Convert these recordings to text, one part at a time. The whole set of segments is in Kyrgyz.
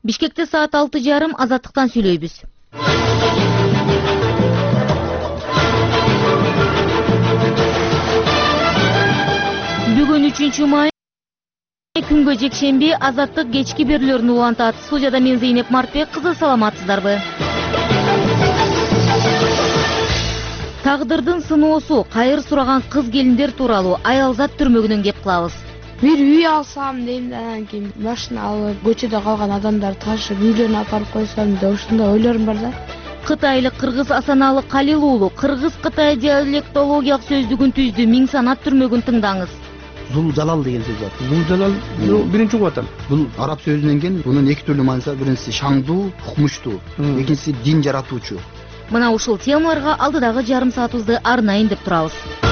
Бишкекте саат 6:30 Азаттыктан сүйлөйбүз. Бүгүн 3-май күнгө жекшемби Азаттык кечки берүүлөрүн улантат. Студияда мен Зейнеп Мартбек кызы, саламатсыздарбы? Тагдырдын сыноосу, кайыр сураган кыз келиндер тууралуу Аялзат түрмөгүнөн кеп кылабыз. Бир үй алсам дейм да, анан кийин машина алып, көчөдө калган адамдарды ташып үйлөрүнө апарып койсом деп ушундай ойлорум бар да. Кытайлык Кыргыз Асаналы Калил уулу Кыргыз-Кытай диалектологиялык сөздүгүн түздү. Миң санат түрмөгүн тыңдаңыз. Зул жалал деген сөз бар. Зул жалал биринчи угуп атам. Бул араб сөзүнөн келген. Бунун эки түрлүү мааниси бар. Биринчиси шаңдуу, хукмуштуу, экинчиси дин жаратуучу. Мына ушул темаларга алдыдагы жарым саатыбызды арнайын деп турабыз.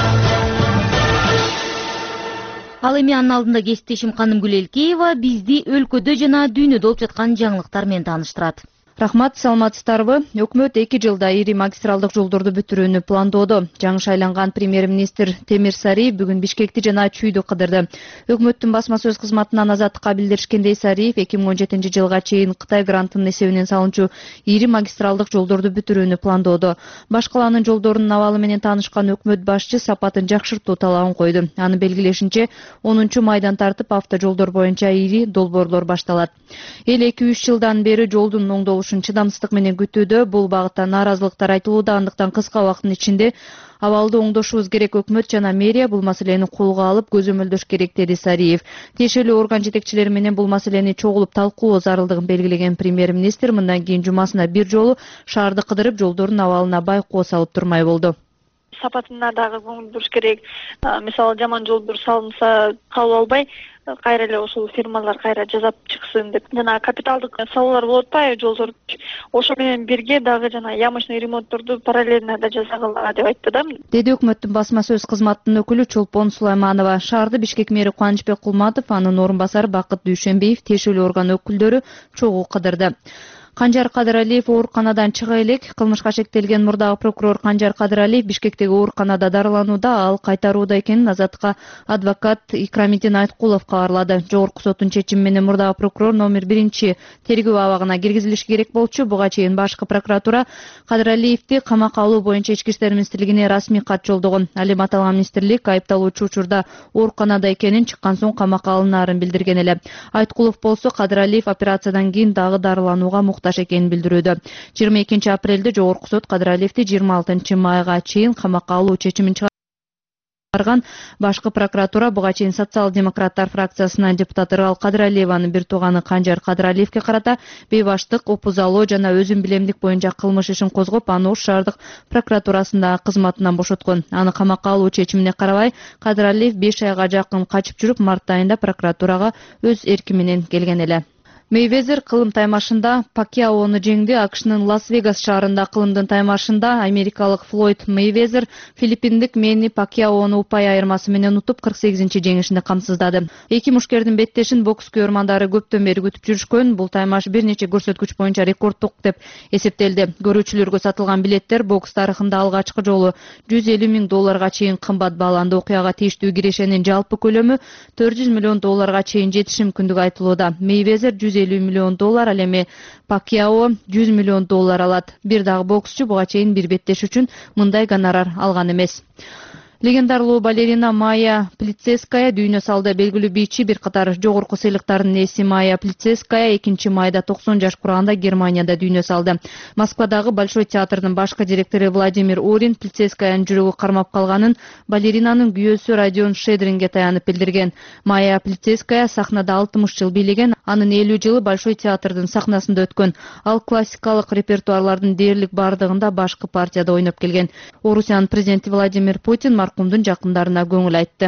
Ал эми анын алдында кесиптешим Канымгүл Элкеева бизди өлкөдө жана дүйнөдө болуп жаткан жаңылыктар менен тааныштырат. Рахмат, саламатсыздарбы? Өкмөт 2 жылда ири магистралдык жолдорду бүтүрүүнү пландоодо. Жаңы шайланган премьер-министр Темир Сариев бүгүн Бишкекти жана Чүйдү кыдырды. Өкмөттүн басма сөз кызматынан Азаттыкка билдиришкендей, Сариев 2017 жылга чейин Кытай грантынын эсебинен салынчу ири магистралдык жолдорду бүтүрүүнү пландоодо. Баш калаанын жолдорунун абалы менен таанышкан өкмөт башчы сапатын жакшыртуу талабын койду. Анын белгилешинче 10 майдан тартып автожолдор боюнча ири долбоорлор башталат. Эл 2-3 жылдан бери жолдун оңдолушун чыдамсыздык менен күтүүдө. Бул багытта нааразылыктар айтылууда, андыктан кыска убакыттын ичинде абалды оңдошубуз керек. Өкмөт жана мэрия бул маселени колго алып көзөмөлдөш керек, деди Сариев. Тиешелүү орган жетекчилери менен бул маселени чогулуп талкуулоо зарылдыгын белгилеген премьер-министр мындан кийин жумасына бир жолу шаарды кыдырып, жолдордун абалына байкоо салып турмай болду. Сапатына дагы көңүл буруш керек. Мисалы жаман жолдор салынса кабыл албай, кайра эле ошол фирмалар кайра жазап чыксын деп. Жана капиталдык салуулар болуп атпайбы жолдор. Ошо менен бирге дагы жана ямочный ремонтторду параллельно да жасагыла деп айтты да. Деди өкмөттүн басма сөз кызматынын өкүлү Чолпон Сулайманова. Шаарды Бишкек мэри Кубанычбек Кулматов, анын орун басары Бакыт Дүйшөнбиев, тиешелүү орган өкүлдөрү чогуу кыдырды. Канжар Кадыралиев ооруканадан чыга элек. Кылмышка шектелген мурдагы прокурор Канжар Кадыралиев Бишкектеги ооруканада дарыланууда, ал кайтарууда экенин Азаттыкка адвокат Икрамидин Айткулов кабарлады. Жогорку соттун чечими менен мурдагы прокурор номер 1 тергөө абагына киргизилиши керек болчу. Буга чейин башкы прокуратура Кадыралиевди камакка алуу боюнча Ички иштер министрлигине расмий кат жолдогон. Ал эми аталган министрлик айыпталуучу учурда ооруканада экенин, чыккан соң камакка алынаарын билдирген эле. Айткулов болсо Кадыралиев операциядан кийин дагы дарыланууга экенин билдирүүдө. 22 апрелде жогорку сот Кадыралиевди 26 майга чейин камакка алуу чечимин чыгарган. Башкы прокуратура буга чейин социал-демократтар фракциясынын депутаты Ырал Кадыралиеванын бир тууганы Канжар Кадыралиевге карата бейбаштык, опузалоо жана өзүн билемдик боюнча кылмыш ишин козгоп, аны Ош шаардык прокуратурасында кызматынан бошоткон. Аны камакка алуу чечимине карабай, Кадыралиев 5 айга жакын качып жүрүп, март айында прокуратурага өз эрки менен келген эле. Мейвезер кылым таймашында Пакьяону жеңди. АКШнын Лас-Вегас шаарында кылымдын таймашында америкалык Флойд Мейвезер филиппиндик Мэнни Пакьяону упай айырмасы менен утуп 48-чи жеңишинде камсыздады. Эки мушкердин беттешин бокс күйөрмандары көптөн бери күтүп жүрүшкөн. Бул таймаш бир нече көрсөткүч боюнча рекордтук деп эсептелди. Көрүүчүлөргө сатылган билеттер бокс тарыхында алгачкы жолу $150 000 чейин кымбат бааланды. Окуяга тийиштүү кирешенин жалпы көлөмү $400 million чейин жетиши мүмкүндүгү айтылууда. Мейвезер $150 million, ал эми Пакьяо $100 million алат. Бир дагы боксчу буга чейин бир беттеш үчүн мындай гонорар алган эмес. Легендарлуу балерина Майя Плицеская дүйнө салды. Белгилүү бийчи бир катар жогорку сыйлыктардын ээси Майя Плицеская 2 майда 90 жаш кураганда Германияда дүйнө салды. Москвадагы Большой театрдын башкы директору Владимир Урин Плицескаянын жүрөгү кармап калганын балеринанын күйөөсү Родион Шедринге таянып билдирген. Майя Плицеская сахнада 60 жыл бийлеген, анын 50 жылы Большой театрдын сахнасында өткөн. Ал классикалык репертуарлардын дээрлик бардыгында башкы партияда ойноп келген. Орусиянын президенти Владимир Путин маркумдун жакындарына көңүл айтты.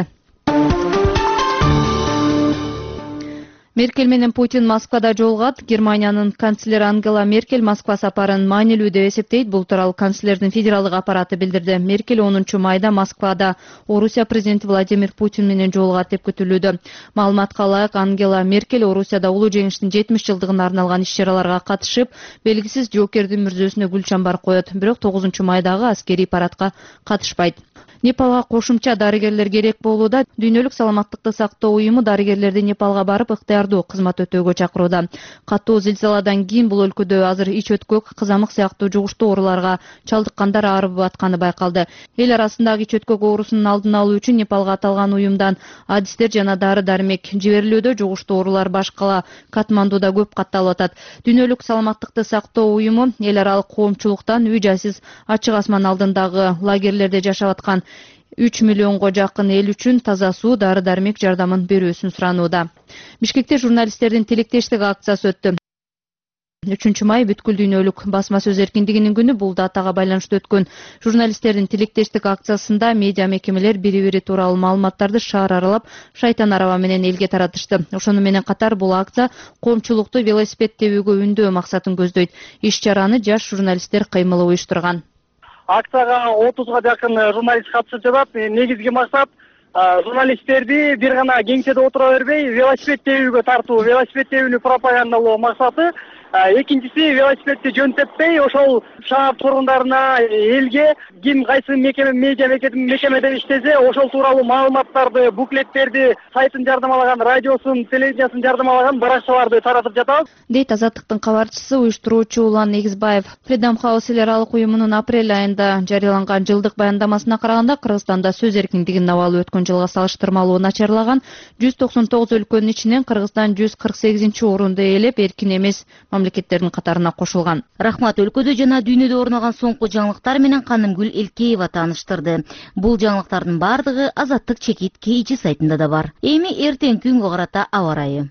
Меркель менен Путин Москвада жолугат. Германиянын канцлери Ангела Меркель Москва сапарын маанилүү деп эсептейт. Бул тууралуу канцлердин федералдык аппараты билдирди. Меркель 10 майда Москвада Орусия президенти Владимир Путин менен жолугат деп күтүлүүдө. Маалыматка ылайык, Ангела Меркель Орусияда улуу жеңиштин 70 жылдыгына арналган иш-чараларга катышып, белгисиз жоокердин мүрзөсүнө гүл чамбар коет. Бирок 9 майдагы аскерий парадка катышпайт. Непалга кошумча дарыгерлер керек болууда. Дүйнөлүк саламаттыкты сактоо уюму дарыгерлерди Непалга барып ыктыярдуу жардоо кызмат өтөөгө чакырууда. Катуу зилзаладан кийин бул өлкөдө азыр ич өткөк, кызамык сыяктуу жугуштуу ооруларга чалдыккандар арып атканы байкалды. Эл арасындагы ич өткөк оорусунун алдын алуу үчүн Непалга аталган уюмдан адистер жана дары-дармек жиберилүүдө. Жугуштуу оорулар баш кала Катмандуда көп катталып атат. Дүйнөлүк саламаттыкты сактоо уюму эл аралык коомчулуктан үй-жайсыз ачык асман алдындагы лагерлерде жашап аткан 3 миллионго жакын эл үчүн таза суу, дары-дармек жардамын берүүсүн суранууда. Бишкекте журналисттердин тилектештик акциясы өттү. 3 май бүткүл дүйнөлүк басма сөз эркиндигинин күнү. Бул датага байланыштуу өткөн журналисттердин тилектештик акциясында медиа мекемелер бири-бири тууралуу маалыматтарды шаар аралап, шайтан араба менен элге таратышты. Ошону менен катар бул акция коомчулукту велосипед тебүүгө үндөө максатын көздөйт. Иш-чараны жаш журналисттер кыймылы уюштурган. Акцияга 30га жакын журналист катышып жатат. Негизги максат журналисттерди бир гана кеңседе отура бербей, велосипед тебүүгө тартуу, велосипед тебүүнү пропагандалоо максаты. Экинчиси, велосипедти жөнтөппөй, ошол шаар тургундарына, элге ким кайсы медиа мекемеде иштесе, ошол тууралуу маалыматтарды, буклеттерди, сайтын жардамалаган, радиосун, телевизиясын жардамалаган баракчаларды таратып жатабыз. Дейт Азаттыктын кабарчысы, уюштуруучу Улан Эгизбаев. Freedom House эл аралык уюмунун апрель айында жарыяланган жылдык баяндамасына караганда, Кыргызстанда сөз эркиндигинин абалы өткөн жылга салыштырмалуу начарлаган. 199 өлкөнүн ичинен Кыргызстан 148-орунду ээлеп, эркин эмес мамлекеттердин катарына кошулган. Рахмат. Өлкөдө жана дүйнөдө орун алган соңку жаңылыктар менен Канымгүл Элкеева тааныштырды. Бул жаңылыктардын бардыгы Азаттык чекит KG сайтында да бар. Эми эртең күнгө карата аба ырайы.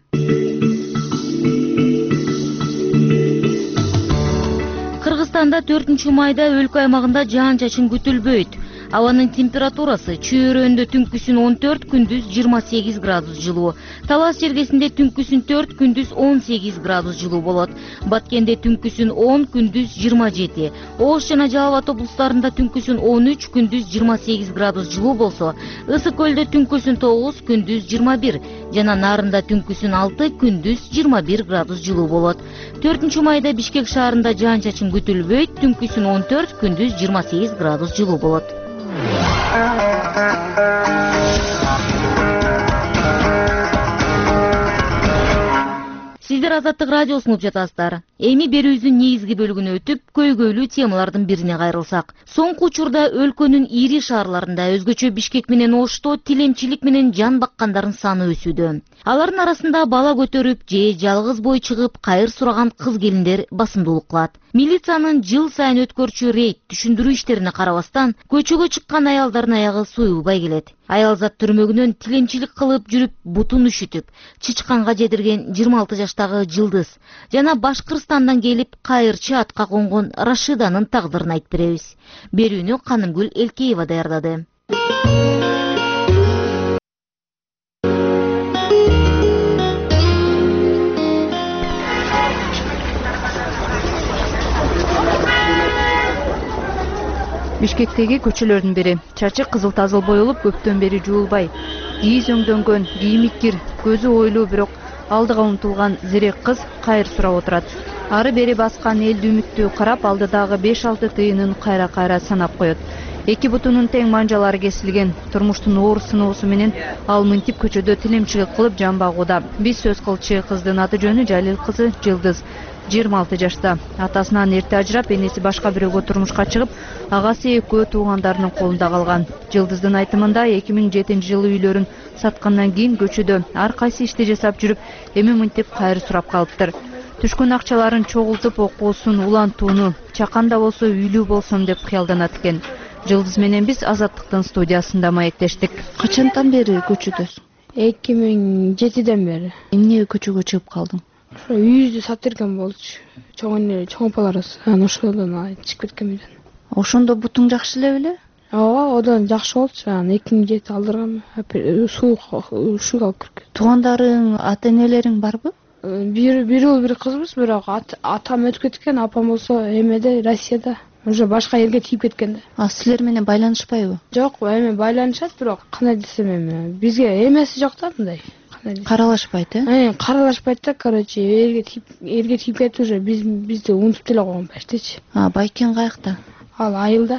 Кыргызстанда 4-майда өлкө аймагында жаан-чачын күтүлбөйт. Абанын температурасы чөйрөндө түнкүсүн 14, күндүз 28 градус жылуу. Талас жергесинде түнкүсүн 4, күндүз 18 градус жылуу болот. Баткенде түнкүсүн 10, күндүз 27. Ош жана Жалал Абад облустарында түнкүсүн 13, күндүз 28 градус жылуу болсо, Ысык көлдө түнкүсүн 9, күндүз 21, жана Нарында түнкүсүн 6, күндүз 21 градус жылуу болот. 4-майда Бишкек шаарында жаан-чачын күтүлбөйт, түнкүсүн 14, күндүз 28 градус жылуу болот. Сиздер Азаттык радиосун угуп жатасыздар. Эми берүүбүздүн негизги бөлүгүнө өтүп, көйгөйлүү темалардын бирине кайрылсак. Соңку учурда өлкөнүн ири шаарларында, өзгөчө Бишкек менен Ошто, тилемчилик менен жан баккандардын саны өсүүдө. Алардын арасында бала көтөрүп же жалгыз бой чыгып кайыр сураган кыз-келиндер басымдуулук кылат. Милициянын жыл сайын өткөрчү рейд, түшүндүрүү иштерине карабастан, көчөгө чыккан аялдардын аягы суюлбай келет. Аялзат түрмөгүнөн тилемчилик кылып жүрүп, бутун үшүтүп, чычканга жедирген 26 жаштагы Жылдыз жана Башкырстандан келип кайырчы атка конгон Рашиданын тагдырын айтып беребиз. Берүүнү Канымгүл Элкеева даярдады. Бишкектеги көчөлөрдүн бири. Чачы кызыл-тазыл боелуп, көптөн бери жуулбай. Кийиз өңдөнгөн, кийими кир, көзү ойлуу, бирок алдыга умтулган зерек кыз кайыр сурап отурат. Ары бери баскан элди үмүттүү карап, алдыдагы 5-6 тыйынын кайра-кайра санап коет. Эки бутунун тең манжалары кесилген. Турмуштун оор сыноосу менен ал мынтип көчөдө тилемчилик кылып жан багууда. Биз сөз кылчу кыздын аты жөнү Жалил кызы Жылдыз. 26 жашта. Атасынан эрте ажырап, энеси башка бирөөгө турмушка чыгып, агасы экөө туугандарынын колунда калган. Жылдыздын айтымында 2007-жылы үйлөрүн саткандан кийин көчөдө ар кайсы ишти жасап жүрүп, эми мынтип кайыр сурап калыптыр. Түшкөн акчаларын чогултуп, окуусун, улантууну, чаканда болсо үйлүү болсом деп кыялданат экен. Жылдыз менен биз Азаттыктын студиясында маектештик. Качантан бери көчөдөсүң? 2007-ден бери. Эмне көчөгө чыгып калдың? Үйүздү сатып берген болчу. Чоң апаларыбыз ошодон чыгып кеткен менен. Ошондо бутуң жакшы эле беле? Ооба, одан жакшы болчу. 2007 алдыргам. Ушуга алып кирген. Туугандарың, ата-энелериң барбы? Бир уул бир кызбыз, бирок атам өтүп кеткен, апам болсо эмеде, Россияда. Уже башка элге тийип кеткен да. Силер менен байланышпайбы? Жок, эми байланышат, бирок кандай десем эми бизге эмеси жок да мындай. Каралашпайт, Каралашпайт да, короче, элге тийип кетти уже, бизди унутуп деле койгон почтичи. Байкен каякта? Ал Айылда.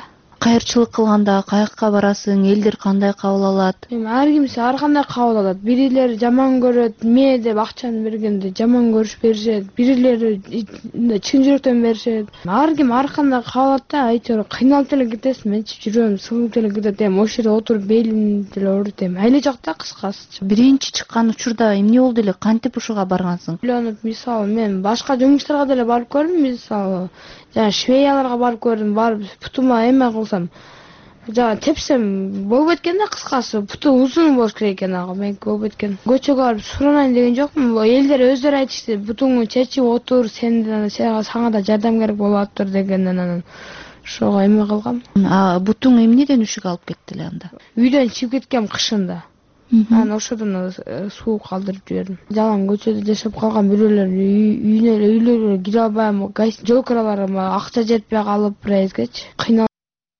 кайырчылык кылганда каяка барасың, элдер кандай кабыл алат? Эми ар кимсе ар кандай кабыл алат. Бирилер жаман көрөт, ме деп акчаны бергенде жаман көрүш беришет, бирилери чын жүрөктөн беришет. Ар ким ар кандай кабыл алат да, айтор кыйналып деле кетесиң. Мен жүрөм, сыгылып деле кетет. Эми ошол жерде отуруп белим деле ооруйт. Эми айла жок да, кыскасы. Биринчи чыккан учурда эмне болду эле? Кантип ушуга баргансың? Үйлөнүп, мисалы мен башка жумуштарга деле барып көрдүм, мисалы жана швеяларга барып көрдүм, барып путума эме кылсам, жана тепсем болуп кеткен да, кыскасы путу узун болуш керек экен, ага меники болуп кеткен. Көчөгө барып суранайын деген жокмун. Элдер өздөрү айтышты, бутуңду чечип отур, сага да жардам керек болуп атыптыр дегенден анан ошого эме кылгам. Бутуң эмнеден үшүк алып кетти эле анда? Үйдөн чыгып кеткем кышында. Анан ошодон суу калтырып жибердим. Жалаң көчөдө жашап калган бирөөлөр үйлөргө кире албай, жол кираларыма акча жетпей калып бирайзгечи кыйналып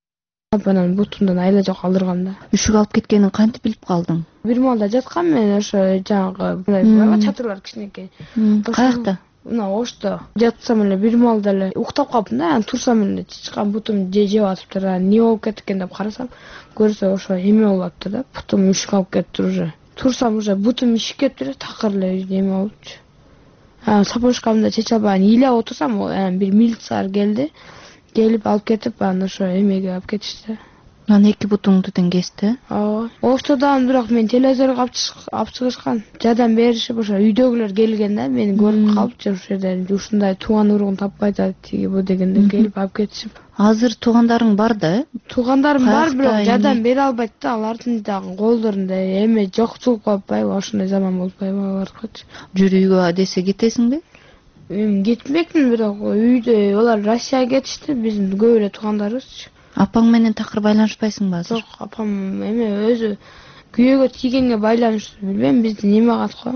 анан бутумдан айла жок алдыргам да. Үшүк алып кеткенин кантип билип калдың? Бир маалда жаткам мен ошо жанагы чатырлар кичинекей. Каякта? Мына ошто жатсам эле бир маалда эле уктап калыптым да, анан турсам эле чычкан бутум жеп атыптыр. Эмне болуп кетти экен деп карасам, көрсө ошо эме болуп атыптыр да, бутум үшүк алып кетиптир уже. Турсам уже бутум ишип кетиптир, такыр эле эме болупчу. Сапожкамды чече албай ыйлап отурсам, анан бир милициялар келип алып кетип, анан ошо эмеге алып кетишти. Анан эки бутуңду тең кести? Ооба. Оштодан бирок мен телевизорго алып чыгышкан. Жардам беришип, ошо үйдөгүлөр келген да, мени көрүп калыпчы ошол жерде. Ушундай тууган уругун таппай атат, тиги бу дегенде келип алып кетишип. Азыр туугандарың бар да, э? Туугандарым бар, бирок жардам бере албайт да, алардын дагы колдорунда эме жокчулук болуп атпайбы, ошондой заман болуп атпайбы алардыкычы. Жүрүүгө десе кетесиңби? Мен кетмекмин, бирок үйдө алар Россияга кетишти, биздин көп эле туугандарыбызчы. Апаң менен такыр байланышпайсыңбы азыр? Жок, апам эме өзү күйөөгө тийгенге байланыштуу, билбейм, биздин эме кат го.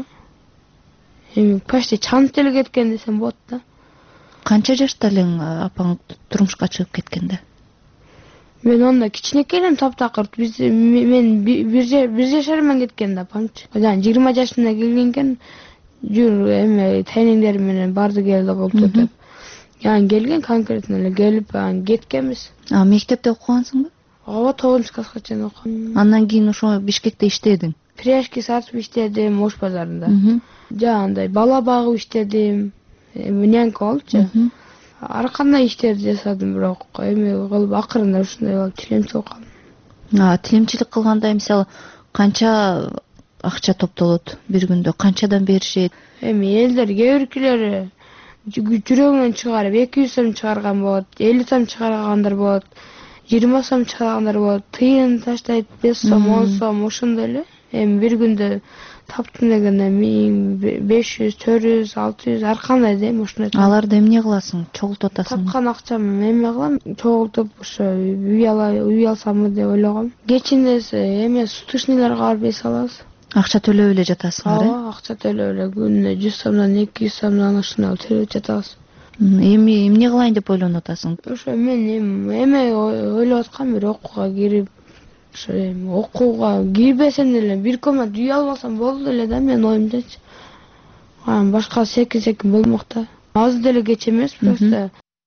Эми почти чанып деле кеткен десем болот да. Канча жашта элең апаң турмушка чыгып кеткенде? Мен анда кичинекей элем, таптакыр. Мен бир жашар менен кеткен да, апамчы. Жана 20 жашында келген экен, жүр эме тайнеңдер менен барды келди болуптур деп. Ян келген, конкретно эле келип, кеткенбиз. Мектепте окугансыңбы? Ооба, 9-класска чейин окудум. Андан кийин ошо Бишкекте иштедиң? Пряжки сатып иштедим, Ош базарында. Жанагындай бала багып иштедим, нянька болчу. Ар кандай иштерди жасадым, бирок эме кылып акырында ушундай болуп тилемчи болуп калдым. Тилемчилик кылганда мисалы канча акча топтолот бир күндө? Канчадан беришет? Эми элдер кээ биркилери жүрөгүнөн чыгарып 200 сом чыгарган болот, 50 сом чыгаргандар болот, 20 сом чыгаргандар болот, тыйын таштайт 5 сом, 10 сом ошондой эле. Эми бир күндө таптым дегенде 1500, 400, 600 ар кандай да, эми ошондой. Аларды эмне кыласың? Чогултуп атасың? Тапкан акчамды эме кылам, чогултуп ошо үй алсамбы деп ойлогом. Кечинде эме суточныйларга барып эс алабыз. Акча төлөп эле жатасыңар, э? Ооба, акча төлөп эле күнүнө 100 сомдон 200 сомдон ошондой төлөп жатабыз. Эми эмне кылайын деп ойлонуп атасың? Ошо мен эме ойлоп аткам, бир окууга кирип, ошо эми окууга кирбесем деле бир комнат үй алып алсам болду эле да, мен оюмдачы. Анан башка секин болмок да. Азыр деле кеч эмес, просто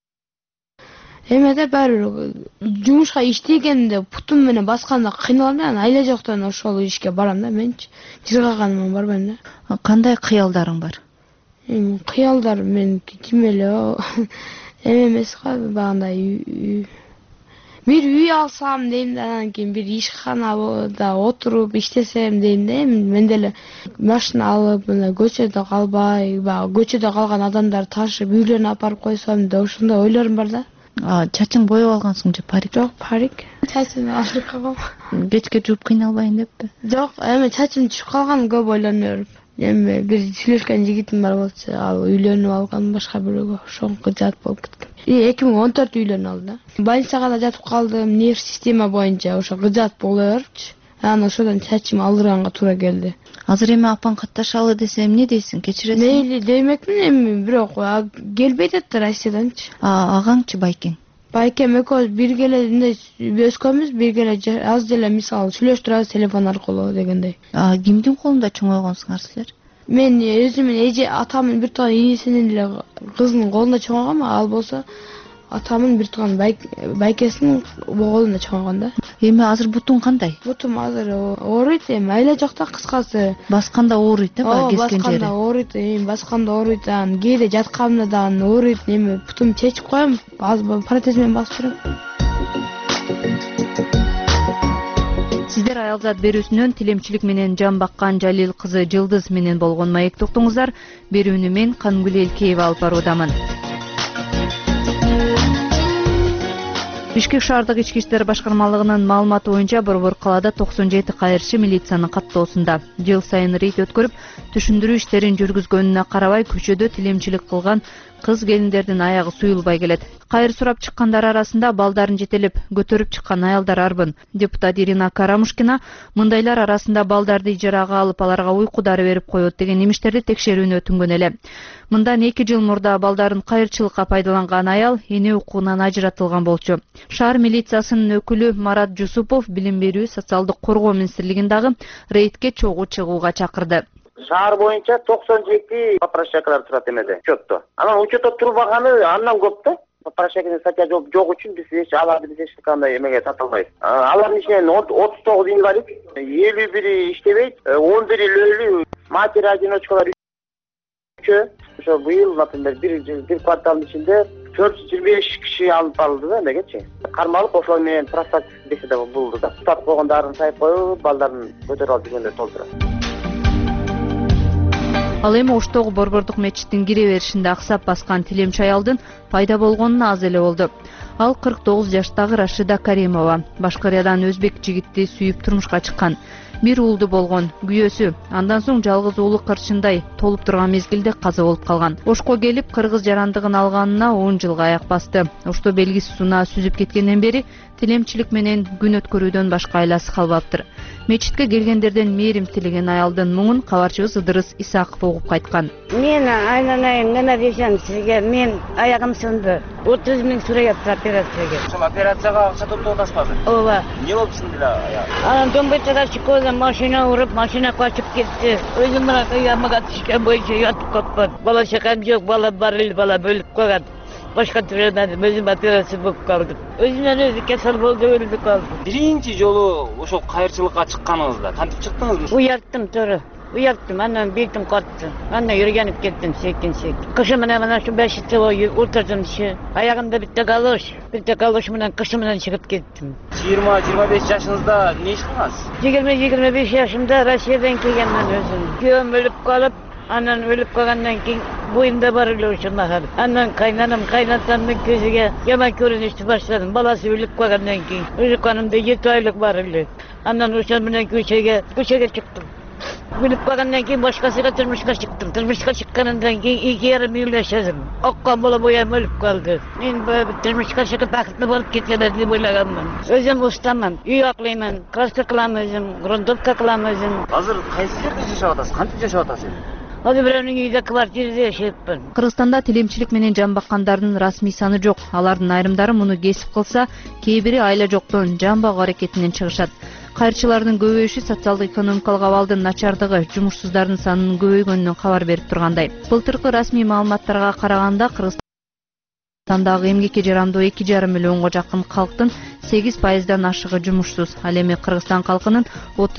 эмеде баары жумушка иштегенде путум менен басканда кыйналам да, анан айла жоктон ошол ишке барам да менчи. Жыргаганыма барбайм да. Кандай кыялдарың бар? Эми кыялдар меники тим эле эме эмес го, багындай бир үй алсам дейм да, анан кийин бир ишканада отуруп иштесем дейм да. Эми мен деле машина алып, мына көчөдө калбай, баягы көчөдө калган адамдарды ташып үйлөрүнө апарып койсом деп ошондой ойлорум бар да. Чачың боеп алгансың же парик? Жок, парик. Чачымды алдырып калгам. Кечке жууп кыйналбайын деппи? Жок, эми чачым түшүп калган, көп ойлонуп. Эми бир сүйлөшкөн жигитим бар болчу, ал үйлөнүп алган башка бирөөгө, ошонука жат болуп кеткен. 2014 үйлөнүп алды. Больницага да жатып калдым, нерв система боюнча ошо кыжат боло берчү. Анан ошодон чачым алдырганга туура келди. Азыр эми апаң катташалы десе эмне дейсиң? Кечиресиң? Мейли демекмин, эми бирок келбей атат Россияданчы. Агаңчы байкең? Байкем экөөбүз бирге эле өскөнбүз, бирге эле аз деле мисалы сүйлөштүрөбүз телефон аркылуу дегендей. Кимдин колунда чоңойгонсуңар силер? Мен өзүмүн атамын бир тууган ийисинин эле кызынын колунда чоңойгом, ал болсо Атамын бир тууган байкесинин оголунда чыган да. Эми азыр бутуң кандай? Бутум азыр ооруйт, эми айла жокта кыскасы. Басканда ооруйт баягы кескен жери. Басканда ооруйт, басканда ооруйт, анан кээде жатканымда дагы ооруйт. Эми бутумду чечип коем, протез менен басып жүрөм. Сиздер Аялзат берүүсүнөн тилемчилик менен жан баккан Жалил кызы Жылдыз менен болгон маекти уктуңуздар. Берүүнү мен Кангүл Элкеева алып баруудамын. Бишкек шаардык ички иштер башкармалыгынын маалыматы боюнча борбор калаада 97 кайрчы милициянын каттоосунда. Жыл сайын рейд өткөрүп, түшүндүрүү иштерин жүргүзгөнүнө карабай көчөдө тилемчилик кылган кыз келиндердин аягы суюлбай келет. Кайыр сурап чыккандар арасында балдарын жетелеп көтөрүп чыккан аялдар арбын. Депутат Ирина Карамушкина мындайлар арасында балдарды ижарага алып, аларга уйку дары берип коет деген имиштерди текшерүүнү өтүнгөн эле. Мындан 2 жыл мурда балдарын кайырчылыкка пайдаланган аял эне укугунан ажыратылган болчу. Шаар милициясынын өкүлү Марат Жусупов билим берүү, социалдык коргоо министрлигин дагы рейдке чогуу чыгууга чакырды. Шаар боюнча 97 попрошайкалар турат эмеде, учетто. Анан учетто турбаганы андан көп да. Попрошайканын статья жок үчүн биз аларды эч кандай эмеге тата албайбыз. Алардын ичинен 39 инвалид, 51 иштебейт, 11 өлүү, матери одиночкалар 3. Ошо быйыл, например, бир кварталдын ичинде 425 киши алып барылды да эмегечи. Кармалып ошол менен профилактика беседа болду да. Сатып койгондарын сайып коюп, балдарын көтөрүп алып жүргөндөр толтурат. Ал эми Оштогу борбордук мечиттин кире беришинде аксап баскан тилемчи аялдын пайда болгонуна аз эле болду. Ал 49 жаштагы Рашида Каримова. Башкыриядан өзбек жигитти сүйүп турмушка чыккан. Бир уулду болгон, күйөөсү. Андан соң жалгыз уулу кырчындай толуп турган мезгилде каза болуп калган. Ошко келип кыргыз жарандыгын алганына 10 жылга аяк басты. Ошто белгисиз сунаа сүзүп кеткенден бери тилемчилик менен күн өткөрүүдөн башка айласы калбаптыр. Мечитке келгендерден мээрим тилеген аялдын муңун кабарчыбыз Ыдырыс Исаков угуп кайткан. Мен айнанайым, неме десем сизге, мен аягым сынды. 30 000 сурайапты операцияга. Ошол операцияга акча топтоңдашпады. Ооба. Эмне болуп сынды эле аяк? Анан домбочага чыккан машина уруп, машина качып кетти. Өзүм мына ямага түшкөн боюнча ятып калдым. Бала чакам жок, бала бар эле, бала бөлүп койгон. Башка түрөдөн өзүм операция болуп калдым. Өзүмөн өзү кесел болду, өлүп калдым. Биринчи жолу ошол кайырчылыкка чыкканыңызда кантип чыктыңыз? Уяттым төрө. Уяттым, анан бетим катты. Андан үргөнүп кеттим секин. Кышы менен мына шу 5 чыгып отурдум иши. Аягымда битте калош менен кышы менен чыгып кеттим. 20-25 жашыңызда эмне иш кылгансыз? 20-25 жашымда Россиядан келгенмин өзүм. Күйөөм өлүп калып, анан өлүп калгандан кийин боюмда бар эле ошо нахар. Андан кайнатамдын көзүгө жаман көрүнүштү баштадым. Баласы өлүп калгандан кийин. Өлүкканымда 7 айлык бар эле. Андан ошол менен көчөгө чыктым. Өлүп калгандан кийин башкасыга турмушка чыктым. Турмушка чыккандан кийин 2,5 жыл жашадым. Оккон боло боям өлүп калды. Мен турмушка чыгып бакыттуу болуп кеткенде деп ойлаганмын. Өзүм устаман, үй аклайман, краска кылам өзүм, грунтовка кылам өзүм. Азыр кайсы жерде жашап атасыз? Кантип жашап атасыз? Азыр бирөөнүн үйүндө квартирада жашайпмын. Кыргызстанда тилемчилик менен жан баккандардын расмий саны жок. Алардын айрымдары муну кесип кылса, кээ бири айла жоктон жан багуу аракетинен чыгышат. Кайырчылардын көбөйүшү социалдык экономикалык абалдын начардыгы, жумушсуздардын санынын көбөйгөнүнөн кабар берип тургандай. Былтыркы расмий маалыматтарга караганда Кыргызстандагы эмгекке жарамдуу 2,5 миллионго жакын калктын 8%дан ашыгы жумушсуз. Ал эми Кыргызстан калкынын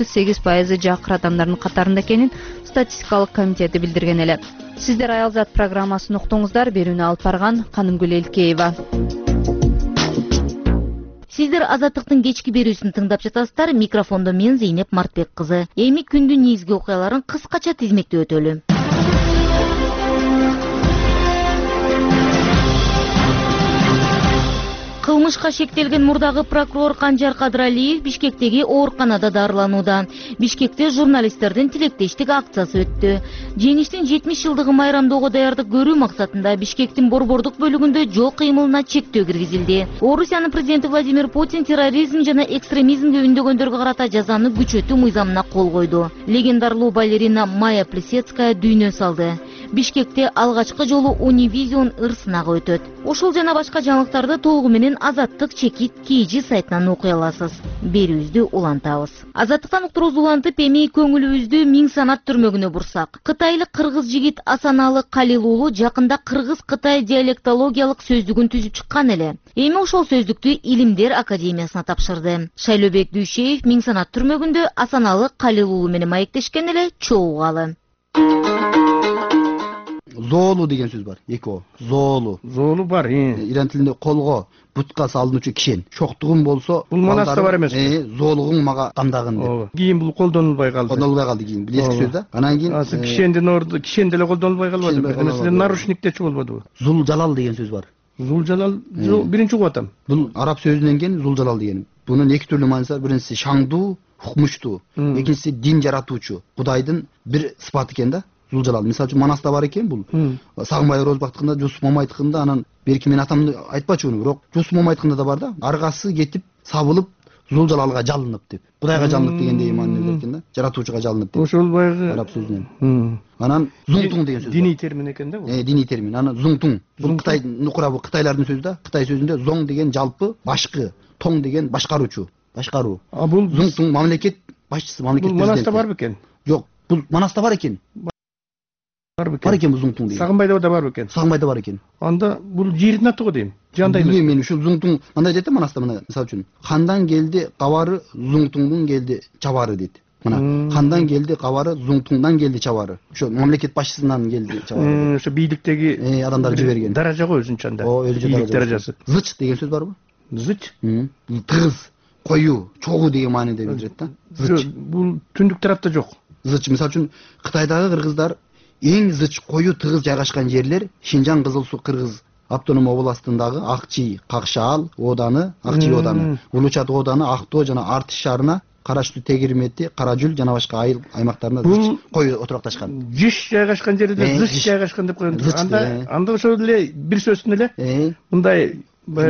38% жакыр адамдардын катарында экенин статистикалык комитети билдирген эле. Сиздер Аялзат программасын уктуңуздар. Берүүнү алып барган Кангүл Элкеева. Сиздер Азаттыктын кечки берүүсүн тыңдап жатасыздар. Микрофондо мен Зейнеп Мартбек кызы. Эми күндүн негизги окуяларын кыскача тизмектеп өтөлү. Кылмышка шектелген мурдагы прокурор Канжар Кадыралиев Бишкектеги ооруканада дарыланууда. Бишкекте журналисттердин тилектештик акциясы өттү. Жеңиштин 70 жылдыгын майрамдоого даярдык көрүү максатында Бишкектин борбордук бөлүгүндө жол кыймылына чектөө киргизилди. Орусиянын президенти Владимир Путин терроризм жана экстремизмге үндөгөндөргө карата жазаны күчөтүү мыйзамына кол койду. Легендарлуу балерина Майя Плесецкая дүйнө салды. Бишкекте алгачкы жолу Univision ыр-сынагы өтөт. Ошол жана башка жаңылыктарды толугу менен Азаттык чекит KG сайтынан окуй аласыз. Берүүбүздү улантабыз. Азаттыктан уктуруубузду улантып, эми көңүлүбүздү Миң Санат түрмөгүнө бурсак. Кытайлык кыргыз жигит Асаналы Калил уулу жакында кыргыз-кытай диалектологиялык сөздүгүн түзүп чыккан эле. Эми ошол сөздүктү Илимдер академиясына тапшырды. Шайлообек Дүйшеев Миң Санат түрмөгүндө Асаналы Калил уулу менен маектешкен эле чогуугалы. Зоолу деген сөз бар. Эки о. Зоолу. Зоолу бар. Иран тилинде колго, бутка салынуучу кишен. Шоктугум болсо, бул Манаста бар эмеспи? Зоолугуң мага кандагын деп. Кийин бул колдонулбай калды. Колдонулбай калды кийин. Бул эски сөз да. Анан кийин кишендин орду, кишен деле колдонулбай калбады. Бир нерсе нарушник дечи болбодубу? Зулжалал деген сөз бар. Зулжалал биринчи угуп атам. Бул араб сөзүнөн келген зулжалал деген. Бунун эки түрлүү мааниси бар. Биринчиси шаңдуу, хукмуштуу. Экинчиси дин жаратуучу. Кудайдын бир сыпаты экен да. Зулжалал. Мисалы үчүн Манаста бар экен бул. Сагынбай Орозбактыкында, Жусуп Момайдыкында, анан берки мен атамды айтпачу муну, бирок Жусуп Момайдыкында да бар да. Аргасы кетип, сабылып, Зулжалалга жалынып деп. Кудайга жалынып дегендей маани берет экен да. Жаратуучуга жалынып деп. Ошол баягы араб сөзүнөн. Анан зуңтуң деген сөз. Диний термин экен да бул. Диний термин. Анан зуңтуң. Бул Кытайдын нукурабы, Кытайлардын сөзү да. Кытай сөзүндө зоң деген жалпы башкы, тоң деген башкаруучу, башкаруу. Бул зуңтуң мамлекет башчысы, мамлекет президенти. Бул Манаста бар бекен? Жок, бул Манаста бар экен. Бар экен бул зуңтуң деген. Сагынбайда да бар бекен? Сагынбайда бар экен. Анда бул жердин аты го дейм. Жандай эмес. Мен ушул зуңтуң мындай дейт да Манаста, мына мисалы үчүн хандан келди кабары, зуңтуңдун келди чабары дейт. Мына хандан келди кабары, зуңтуңдан келди чабары. Ошо мамлекет башчысынан келди чабары. Ошо бийликтеги адамдар жиберген. Даража го өзүнчө анда. Бийлик даражасы. Зыч деген сөз барбы? Зыч? Тыгыз, коюу, чогуу деген мааниде билдирет да. Зыч. Бул түндүк тарапта жок. Зыч мисалы үчүн Кытайдагы кыргыздар эң зыч коюу тыгыз жайгашкан жерлер Шинжаң Кызыл Суу кыргыз автоном областындагы Акчий, Какшаал ооданы, Акчий ооданы, Улучат ооданы, Актоо жана Артыш шаарына караштуу Тегирмети, Каражүл жана башка айыл аймактарында зыч коюу отуракташкан. Жиш жайгашкан жерде зыч жайгашкан деп коён. Анда ошол эле бир сөздүн эле мындай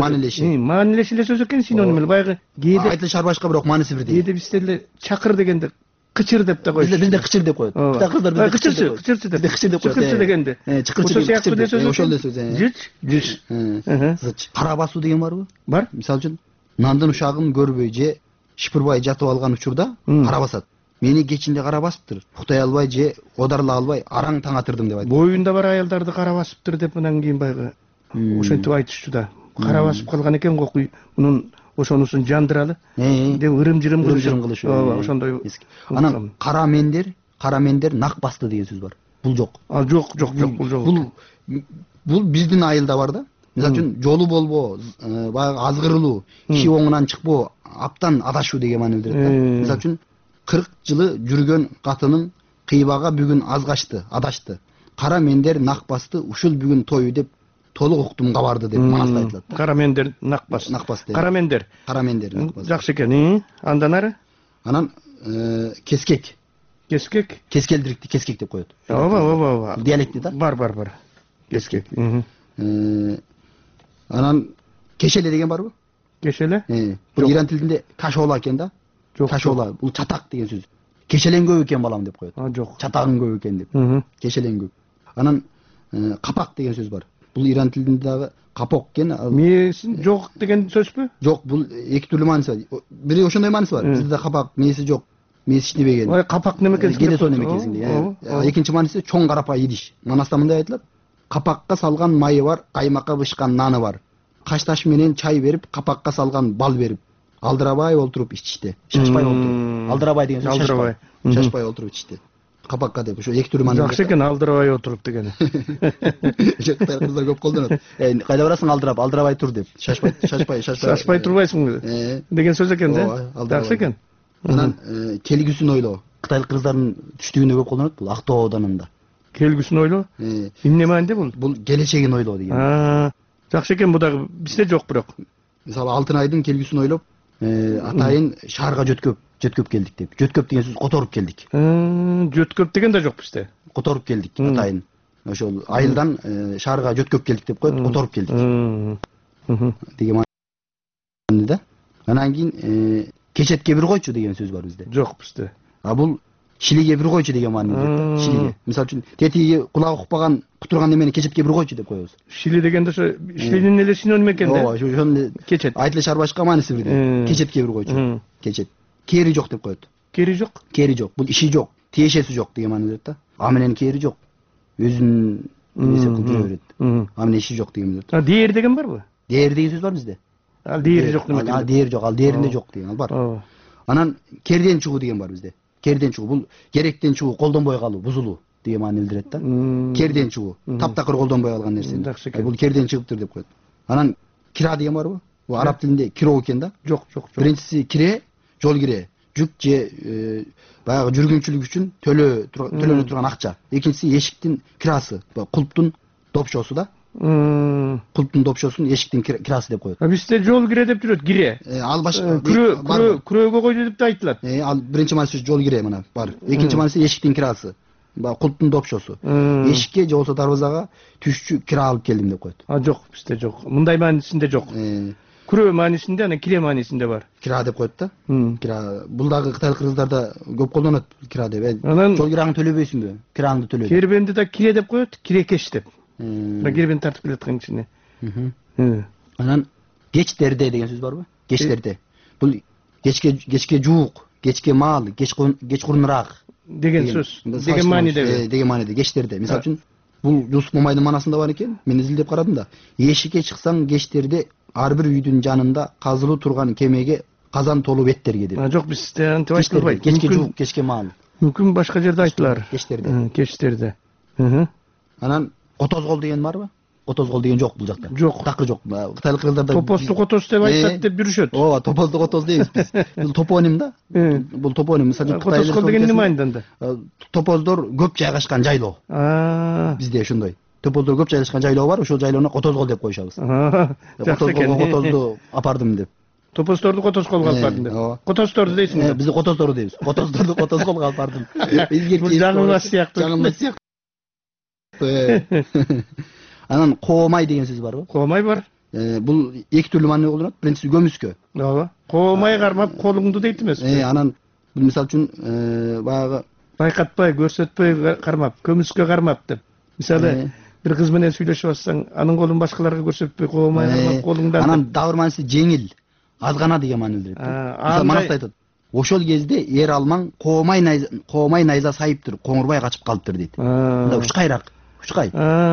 маанилеши эле сөз экен, синоним эле баягы кээде айтылышар башка, бирок мааниси бирдей. Кээде бизде эле чакыр дегенде кычыр деп да коет. Бизде кычыр деп коет. Кытай кыздар кычырчы деп. Кычыр деп коет. Кычыр дегенде. Чыкырчы деп сөз. Ошол эле сөз. Жиш. Зыч. Кара басуу деген барбы? Бар. Мисалы үчүн нандын ушагын көрбөй же шыпырбай жатып алган учурда кара басат. Мени кечинде кара басыптыр. Уктай албай же одарла албай араң таң атырдым деп айтты. Боюнда бар аялдарды кара басыптыр деп анан кийин баягы ошентип айтышчу да. Кара басып калган экен кокуй. Мунун ошонусун жандыралы деп ырым-жырым кылышы. Ооба, ошондой. Анан кара мендер нак басты деген сөз бар. Бул жок. Жок, бул жок. Бул биздин айылда бар да. Мисалы үчүн жолу болбоо, баягы азгырылуу, киши оңунан чыкпоо, аптан адашуу деген маани билдирет да. Мисалы үчүн 40 жылы жүргөн катынын кыйбага бүгүн адашты. Кара мендер нак басты, ушул бүгүн тою деп толук уктумга барды деп Манаста айтылат. Кара мендер нак басты. Кара мендер нак басты. Жакшы экен. Андан ары? Анан кескек. Кескелдирикти кескек деп коет. Ооба. Диалекти да? Бар. Кескек. Анан кешеле деген барбы? Кешеле? Бул иран тилинде кашола экен да? Кашола. Бул чатак деген сөз. Кешелең көп экен балам деп коет. Жок. Чатагың көп экен деп. Кешелең көп. Анан капак деген сөз бар. Бул иран тилинде дагы капок экен. Мээси жок деген сөзбү? Жок, бул эки түрлүү мааниси бар. Бири ошондой мааниси бар. Бизде да капак, мээси жок. Мээси ичнебеген. Ой, капак неме экенсиң? Гедесо неме экенсиң дейт. Экинчи мааниси чоң карапай идиш. Манаста мындай айтылат. Капакка салган майы бар, каймакка бышкан наны бар. Кашташ менен чай берип, капакка салган бал берип, алдырабай олтуруп ичишти. Шашпай олтуруп. Алдырабай деген сөз шашпай олтуруп ичишти. Капакка деп ошо эки түрлүү мааниси. Жакшы экен алдырабай отуруп дегени. Кытай кыздар көп колдонот. Кайда барасың алдырабай тур деп. Шашпай турбайсыңбы деген сөз экен да. Жакшы экен. Анан келгүсүн ойлоо. Кытайлык кыздардын түштүгүндө көп колдонот бул Актоо оданында. Келгүсүн ойлоо? Эмне мааниде бул? Бул келечегин ойлоо деген. Жакшы экен, бу дагы бизде жок бирок. Мисалы алтын айдын келгүсүн ойлоп, атайын шаарга жөткөп келдик деп. Жөткөп деген сөз которуп келдик. Жөткөп деген да жок бизде. Которуп келдик атайын. Ошол айылдан шаарга жөткөп келдик деп коет, которуп келдик. Деген маани да. Анан кийин кечетке бир койчу деген сөз бар бизде. Жок бизде. Бул шилиге бир койчу деген маани. Шилиге. Мисалы үчүн тетиги кулагы укпаган кутурган немени кечетке бир койчу деп коебуз. Шили дегенде ошо шилинин эле синоним экен да. Ооба, ошону эле кечет. Айтылы шарбашка мааниси бирдей. Кечетке бир койчу. Кечет. Кери жок деп коет. Кери жок? Кери жок. Бул иши жок, тиешеси жок деген маани берет да. А менен кери жок. Өзүн эмесе кылып жүрө берет. А менен иши жок деген берет. Дээр деген барбы? Дээр деген сөз бар бизде. Ал дээр жок неме? Ал дээр жок, ал дээринде жок деген ал бар. Анан керден чыгуу деген бар бизде. Керден чыгуу бул керектен чыгуу, колдонбой калуу, бузулуу деген маани билдирет да. Керден чыгуу, таптакыр колдонбой калган нерсени. Бул керден чыгыптыр деп коет. Анан кира деген барбы? Бул араб тилинде кироо экен да. Жок, жок, жок. Биринчиси кире, жол кире, жүк же баягы жүргүнчүлүк үчүн төлөнө турган акча. Экинчиси эшиктин кирасы, кулптун допчосу да. Кулптун допчосун эшиктин кирасы деп коет. Бизде жол кире деп жүрөт, кире. Ал башка күрөөгө койду деп да айтылат. Ал биринчи мааниси жол кире мына бар. Экинчи мааниси эшиктин кирасы. Кулптун допчосу. Эшикке же болсо дарбазага түшчү кира алып келдим деп коет. Жок, бизде жок. Мындай маанисинде жок. Күрөө маанисинде, анан кире маанисинде бар. Кира деп коет да. Кира. Бул дагы кытайлык кыргыздарда көп колдонот кира деп. Жол кираңды төлөбөйсүңбү? Кираңды төлө. Кербенди да кире деп коет, кирекеш деп. Кербен тартып келаткан кишине. Анан кечтерде деген сөз барбы? Кечтерде. Бул кечке жуук, кечке маал, кечкурунураак деген сөз. Деген мааниде. Деген мааниде кечтерде. Мисалы үчүн бул Жусуп Момайдын манасында бар экен. Мен изилдеп карадым да. Эшикке чыксаң кечтерде ар бир үйдүн жанында казылуу турган кемеге казан толуп эттер деп. Жок, бизде антип айтылбайт. Кечке жуук, кечке маал. Мүмкүн башка жерде айтылар. Кечтерде. Кечтерде. Анан котозгол деген барбы? Котозгол деген жок бул жакта. Жок. Такыр жок. Кытайлык кыргыздарда топосту котоз деп айтат деп жүрүшөт. Ооба, топозду котоз дейбиз биз. Бул топоним да. Бул топоним. Мисалы котозгол деген неме айында? Топоздор көп жайгашкан жайлоо. Бизде ошондой. Топоздор көп жайгашкан жайлоо бар, ошол жайлоону котозгол деп коюшабыз. Котозду апардым деп. Топоздорду котозголго алып бардым деп. Котоздорду дейсиң? Биз котоздорду дейбиз. Котоздорду котозголго алып бардым. Бул жаңылмас сыяктуу. Жаңылмас сыяктуу. Анан коомай деген сөз барбы? Коомай бар. Бул эки түрлүү маани колдонот. Биринчиси көмүскө. Ооба. Коомай кармап колуңду дейт эмеспи? Анан бул мисалы үчүн баягы байкатпай, көрсөтпөй кармап, көмүскө кармап деп. Мисалы бир кыз менен сүйлөшүп атсаң, анын колун башкаларга көрсөтпөй коомай кармап колуңдан. Анан дагы бир мааниси жеңил, азгана деген маани билдирет. Мисалы Манаста айтат. Ошол кезде эр алмаң коомай найза сайыптыр, коңурбай качып калыптыр дейт. Мында учкайраак. Учкай.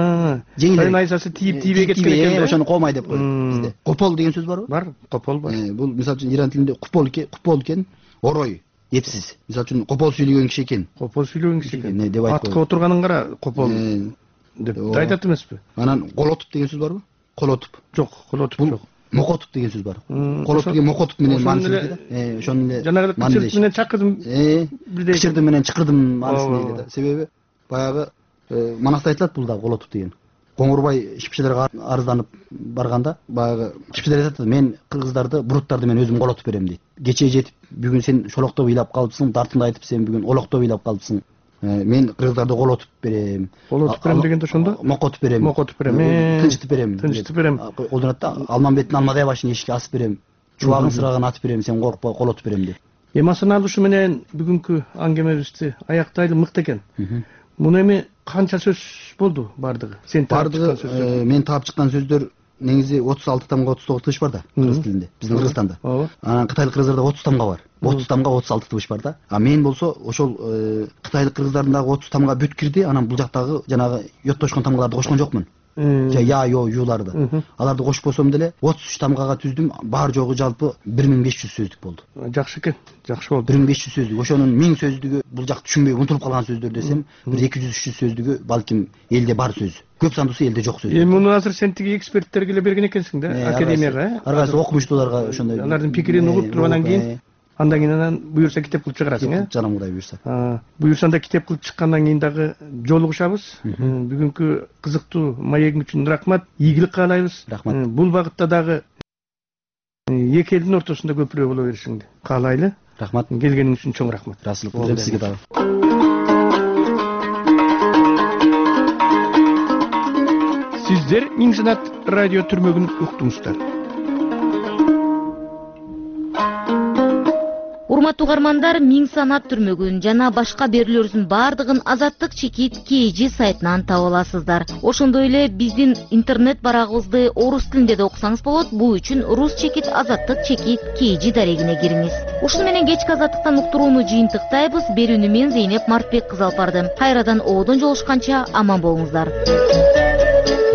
Жеңил найзасы тийбей кеткен экен. Ошону коомай деп коет бизде. Копол деген сөз барбы? Бар, копол бар. Бул мисалы үчүн иран тилинде купол экен, орой, эпсиз. Мисалы үчүн копол сүйлөгөн киши экен. Копол сүйлөгөн киши экен. Атка отурганын кара копол деп айтат эмеспи? Анан колотуп деген сөз барбы? Колотуп. Жок, колотуп жок. Мокотуп деген сөз бар. Колотуп деген мокотуп менен мааниси дейт да. Ошону эле жанагы чырт менен чакырдым. Чырт менен чакырдым мааниси дейт да. Себеби баягы Манаста айтылат бул да колотуп деген. Коңурбай шипчелерге арызданып барганда баягы шипчелер айтат, мен кыргыздарды, буруттарды мен өзүм колотуп берем дейт. Кечээ жетип, бүгүн сен шолоктоп ыйлап калыпсың, дартында айтып сен бүгүн олоктоп ыйлап калыпсың. Мен кыргыздарды колотуп берем. Колотуп берем дегенде ошондо? Мокотуп берем. Мокотуп берем. Тынчтып берем. Тынчтып берем. Колдонот да, Алмамбеттин алмадай башын эшикке асып берем. Чубагын сырагын атып берем, сен коркпой колотуп берем дейт. Эмасына ушу менен бүгүнкү аңгемебизди аяктайлы мыкты экен. Муну эми канча сөз болду бардыгы? Сен таап чыккан сөздөр. Мен таап чыккан сөздөр негизи 36 тамга 39 тыбыш бар да, кыргыз тилинде, биздин Кыргызстанда. Анан кытайлык кыргыздарда 30 тамга бар. 30 тамга 36 тыбыш бар да. А мен болсо ошол кытайлык кыргыздардын дагы 30 тамга бүт кирди, анан бул жактагы жанагы йоттошкон тамгаларды кошкон жокмун. Я, йо, юларды. Аларды кошпосом деле 33 тамгага түздүм, бар жогу жалпы 1500 сөздүк болду. Жакшы экен, жакшы болду. 1500 сөздүк. Ошонун 1000 сөздүгү бул жак түшүнбөй унутулуп калган сөздөр десем, бир 200-300 сөздүгү балким элде бар сөз. Көп сандуусу элде жок сөз. Муну азыр сен тиги эксперттерге эле берген экенсиң да, академияга. Ар кайсы окумуштууларга ошондой. Алардын пикирин угуп тургандан кийин андан кийин буюрса китеп кылып чыгарасың, Жаным Кудай буюрса. Буюрсаң да китеп кылып чыккандан кийин дагы жолугушабыз. Бүгүнкү кызыктуу маегиң үчүн рахмат. Ийгилик каалайбыз. Рахмат. Бул багытта дагы эки элдин ортосунда көпүрө боло беришиңди каалайлы. Рахмат. Келгениң үчүн чоң рахмат. Расылык билдирем сизге дагы. Сиздер Миң Жанат радио түрмөгүн уктуңуздар. Урматтуу угармандар, миң санат түрмөгүн жана башка берүүлөрүбүздүн баардыгын Азаттык чекит KG сайтынан таба аласыздар. Ошондой эле биздин интернет барагыбызды орус тилинде да окусаңыз болот. Бул үчүн рус чекит Азаттык чекит KG дарегине кириңиз. Ушуну менен кечки Азаттыктан уктурууну жыйынтыктайбыз. Берүүнү мен Зейнеп Мартбек кызы алып бардым. Кайрадан оодон жолугушканча аман болуңуздар.